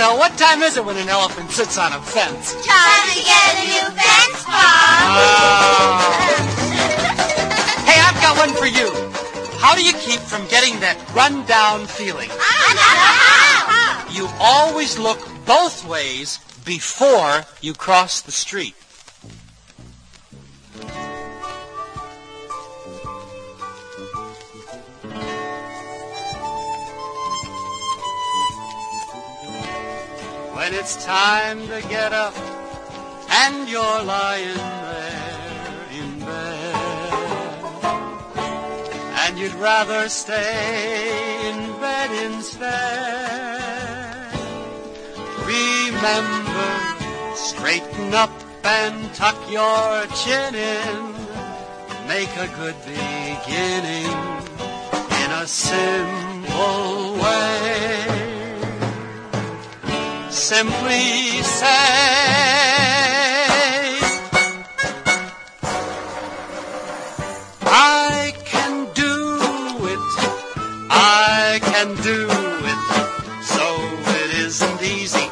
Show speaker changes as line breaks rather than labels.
know, what time is it when an elephant sits on a fence?
Time to get a new fence, Bob.
Hey, I've got one for you. How do you keep from getting that run-down feeling? You always look both ways before you cross the street. When it's time to get up and you're lying there in bed, and you'd rather stay in bed instead, remember, straighten up and tuck your chin in, make a good beginning in a simple way. Simply say, I can do it, I can do it, so it isn't easy